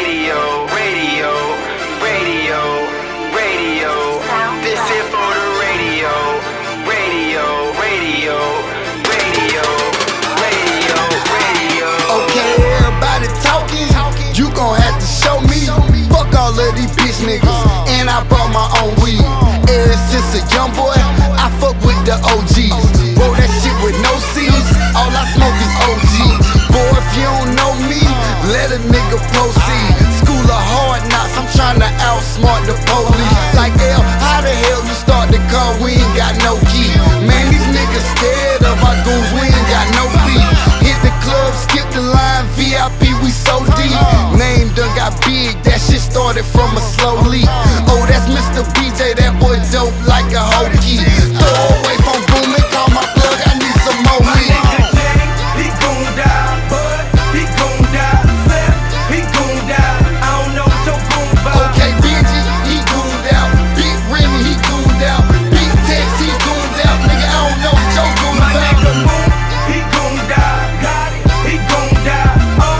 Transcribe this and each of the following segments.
radio, radio, radio, radio. This is for the radio, radio, radio, radio, radio, radio. Okay, everybody talking, you gon' have to show me. Fuck all of these bitch niggas, and I brought my own weed. Ever since a young boy, I fuck with the OGs. Roll that shit with no C's, all I smoke is OG. Boy, if you don't know me, let a nigga proceed. School of hard knocks, I'm tryna outsmart the police. Like L, how the hell you start the car, we ain't got no key. Man, these niggas scared of our goons, we ain't got no beat. Hit the club, skip the line, VIP, we so deep. Name done got big, that shit started from a slow leak. Oh, that's Mr. BJ, that boy dope like a hokey. Throw away from booming, call my plug, I need some more My weed. nigga Jay, he gon' die, Bud, he gon' die, Flip, he gon' die. I don't know what your goon about. Okay, Benji, he gooned out. Big Remy, he gooned out. Big Tex, he gooned out. Nigga, I don't know what your goon My nigga about. Moon, he gon' die, got it, he gon' die,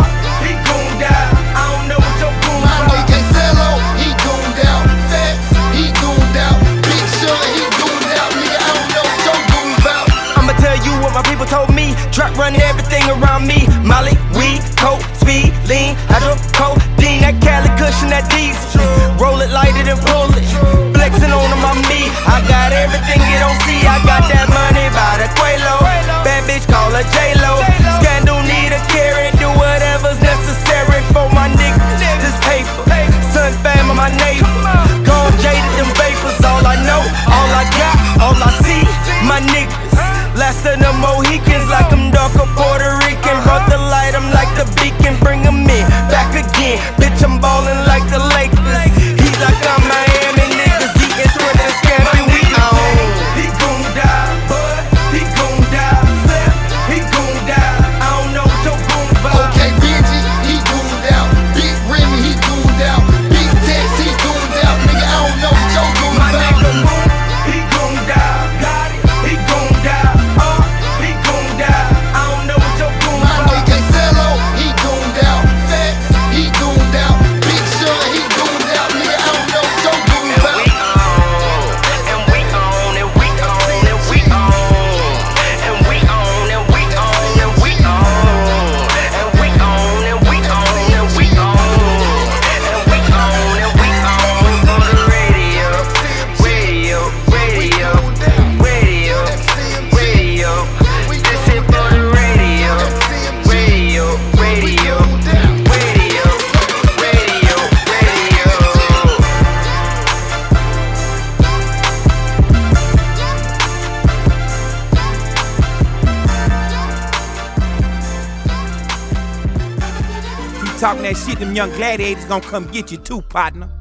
he gon' die. I don't know what your goon My about. nigga Cello, he gooned out. Fats, he gooned out. Big Sean, he gooned out. Nigga, I don't know what your goon about. I'ma tell you what my people told me. Truck running everything around me. Molly, weed, coke, speed, lean, hydro, codeine, that Cali cushion, that diesel. Roll it, light it, and pull it. Flexing on them, I'm me. I got everything you don't see. I got that money by the Quelo. Bad bitch, call her J-Lo. Scandal, need a carrot. Do whatever's necessary for my niggas. This paper, sun fam on my neighbor. Gone jaded, them vapors. All I know, all I got, all I see. My niggas. Last of the Mohicans, like I'm darker Puerto Rican. Brought the light, I'm like the beacon. Bring 'em in, back again. Bitch, I'm ballin' like the Lakers. He's like I'm Miami niggas. Eatin' Twitter and Scampi, we on. He gon' die, Bud, he gon' die, Flip, he gon' die. I don't know what your goon about. Okay, Benji, he gooned out. Big Remy, he gooned out. Big Tex, he gooned out. Nigga, I don't know what your goon My nigga about. Moon, he gon' die, got it, he gon' die, he gon' die. I don't know what your goon My about. nigga Cello, he gooned out. Fats, he gooned out. Big Sean, he gooned out. Nigga, I don't know what your goon And about. we on, and we on, and we on, and we on, and we on, and we on, and we on, and we on, and we on, and we on, and we on, and we on for the radio, radio, radio, radio, radio. This is for the radio, radio, radio, radio, radio, radio. You talking that shit, them young gladiators gonna come get you too, partner.